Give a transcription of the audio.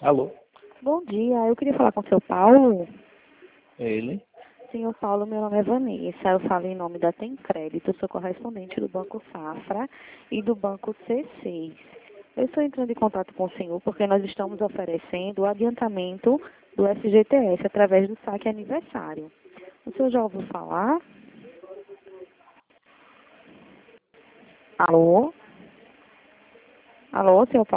Alô? Bom dia, eu queria falar com o seu Paulo. É ele? Senhor Paulo, meu nome é Vanessa, eu falo em nome da Tem Crédito, sou correspondente do Banco Safra e do Banco C6. Eu estou entrando em contato com o senhor porque nós estamos oferecendo o adiantamento do FGTS através do saque aniversário. O senhor já ouviu falar? Alô? Alô, senhor Paulo?